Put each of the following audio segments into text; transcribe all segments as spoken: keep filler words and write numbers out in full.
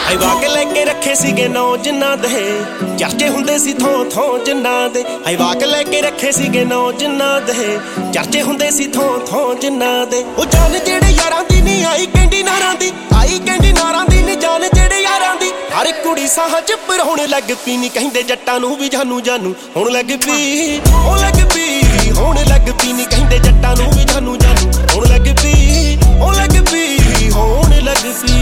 ਹਾਈਵਾ ਕੇ ਲੈ ਕੇ ਰੱਖੇ ਸੀਗੇ ਨੌ ਜਿੰਨਾਂ ਦੇ ਚਰਚੇ ਹੁੰਦੇ ਸੀ ਥੋਂ ਥੋਂ ਜਿੰਨਾਂ ਦੇ ਹਾਈਵਾ ਕੇ ਲੈ ਕੇ ਰੱਖੇ ਸੀਗੇ ਨੌ ਜਿੰਨਾਂ ਦੇ ਚਰਚੇ ਹੁੰਦੇ ਸੀ ਥੋਂ ਥੋਂ ਜਿੰਨਾਂ ਦੇ ਉਹ ਜਾਨ ਜਿਹੜੇ ਯਾਰਾਂ ਦੀ ਨਹੀਂ ਆਈ ਕਹਿੰਦੀ ਨਾਰਾਂ ਦੀ ਆਈ ਕਹਿੰਦੀ ਨਾਰਾਂ ਦੀ ਨਹੀਂ ਜਾਨ ਜਿਹੜੇ ਯਾਰਾਂ ਦੀ ਹਰ ਕੁੜੀ ਸਾਹਾਂ ਚ ਪਰੋਣ ਲੱਗ ਪਈ ਨੀ ਕਹਿੰਦੇ ਜੱਟਾਂ ਨੂੰ ਵੀ ਜਾਨੂ ਜਾਨੂ ਹੁਣ ਲੱਗ ਪਈ ਉਹ ਲੱਗ ਪਈ ਹੁਣ ਲੱਗ ਪਈ ਨੀ ਕਹਿੰਦੇ ਜੱਟਾਂ ਨੂੰ ਵੀ ਜਾਨੂ ਜਾਨੂ ਹੁਣ ਲੱਗ ਪਈ ਉਹ ਲੱਗ ਪਈ ਹੁਣ ਲੱਗ ਪਈ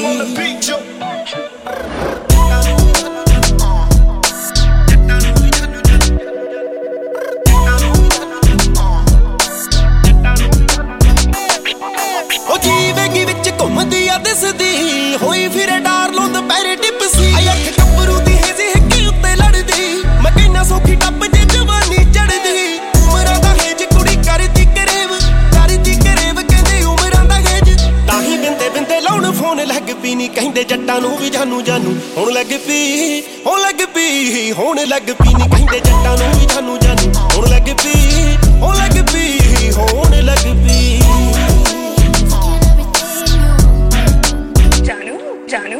ਜੀਵੇਗੀ ਵਿੱਚ ਘੁੰਮਦੀ ਆ ਦਿਸਦੀ ਹੋਈ ਫਿਰੇ ਡਾਰਲੋਂ ਦੁਪਹਿਰੇ ਟਿਪਸੀ ਆਈ ਅੱਖ ਕੱਪਰੂ ਦੀ ਹੇਜ਼ੀ ਹਿੱਕੀ ਉੱਤੇ ਲੜਦੀ ਮੈਂ ਕਿੰਨਾ ਸੌਖੀ ਟੱਪ ਜੇ ਜਵਾਨੀ ਚੜਦੀ ਉਮਰਾਂ ਦਾ ਹੇਜ ਕੁੜੀ ਕਰਦੀ ਕਰੇਵ ਕਰਦੀ ਕਰੇਵ ਕਹਿੰਦੇ ਉਮਰਾਂ ਦਾ ਹੇਜ ਤਾਂ ਹੀ ਬਿੰਦੇ ਬਿੰਦੇ ਲਾਉਣ ਫੋਨ ਲੱਗ ਪਈ ਨੀ ਕਹਿੰਦੇ ਜੱਟਾਂ ਨੂੰ ਵੀ ਜਾਨੂ ਜਾਨੂ ਹੁਣ ਲੱਗ ਪਈ ਹੁਣ ਲੱਗ ਪਈ ਹੁਣ ਲੱਗ ਪਈ ਨੀ ਕਹਿੰਦੇ ਜੱਟਾਂ ਨੂੰ ਵੀ ਜਾਨੂ ਜਾਨੂ ਹੁਣ ਲੱਗ ਪਈ ਹੁਣ ਲੱਗ ਪਈ ਹੁਣ ਲੱਗ ਪਈ ਜਾਨੂ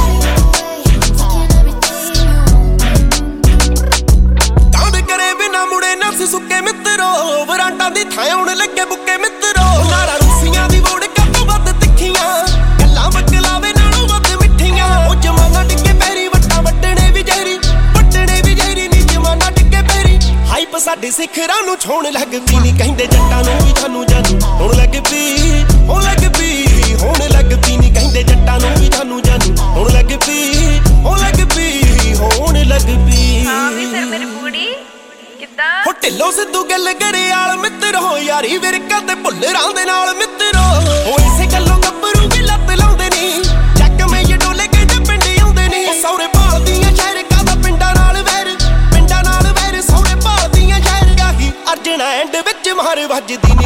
ਕਾਂਡ ਕਰੇ ਬਿਨਾ ਮੁੜੇ ਨਫਸ ਸੁੱਕੇ ਮਿੱਤਰੋ ਵਰਾਂਟਾਂ ਦੀ ਥਾਂ ਆਉਣ ਲੱਗੇ ਬੁੱਕੇ ਮਿੱਤਰੋ ਨਾਰਾ ਰੂਸੀਆਂ ਦੀ ਵੋੜ ਕੱਪ ਵੱਧ ਤਿੱਖੀਆਂ ਗੱਲਾਂ ਬਕਲਾਵੇ ਨਾਲੋਂ ਵੱਧ ਮਿੱਠੀਆਂ ਉਹ ਜਮਾਨਾ ਟਿੱਕੇ ਪੈਰੀ ਵੱਟਾਂ ਵੱਟਣੇ ਵੀ ਜ਼ਹਿਰੀ ਵੱਟਣੇ ਵੀ ਜ਼ਹਿਰੀ ਨੀ ਜਮਾਨਾ ਟਿੱਕੇ ਪੈਰੀ ਹਾਈਪ ਸਾਡੇ ਸਿਖਰਾਂ ਨੂੰ ਛੋਣ ਲੱਗ ਪਈ ਨੀ ਕਹਿੰਦੇ ਜੱਟਾਂ ਨੂੰ ਵੀ ਜਾਨੂ ਜਾਨੂ ਹੁਣ ਲੱਗ ਪਈ ਹੁਣ ਲੱਗ ਪਈ ਹੁਣ ਲੱਗ ਪਈ ਨੀ ਕਹਿੰਦੇ ਜੱਟਾਂ ਨੂੰ ਵੀ ਜਾਨੂ ਜਾਨੂ ਹੁਣ ਲੱਗ ਪਈ ਹੁਣ ਲੱਗ ਪਈ ਹੁਣ ਲੱਗ ਪਈ ਹਾਂ ਵੀ ਫਿਰ ਮੇਰੀ ਬੂੜੀ ਕਿੱਦਾਂ ਹੋ ਢਿੱਲੋਂ ਸਿੱਧੂ ਗੱਲ ਕਰੇ ਆਲ ਮਿੱਤਰੋ ਯਾਰੀ ਵਿਰਕਾਂ ਤੇ ਭੁੱਲਰਾਂ ਦੇ ਨਾਲ ਮਿੱਤਰੋ ਹੋ ਇਸੇ ਗੱਲੋਂ ਗੱਭਰੂ ਵੀ ਲੱਤ ਲਾਉਂਦੇ ਨੀ ਚੱਕ ਮੈਂ ਇਹ ਡੋਲੇ ਕਹਿੰਦੇ ਪਿੰਡ ਆਉਂਦੇ ਨੀ ਸੌਰੇ ਭਾਲਦੀਆਂ ਸ਼ਹਿਰ ਕਾਦਾ ਪਿੰਡਾਂ ਨਾਲ ਵੈਰ ਪਿੰਡਾਂ ਨਾਲ ਵੈਰ ਸੌਰੇ ਭਾਲਦੀਆਂ ਸ਼ਹਿਰ ਗਾਹੀ ਅਰਜਣਾ ਐਂਡ ਵਿੱਚ ਮਾਰ ਵੱਜਦੀ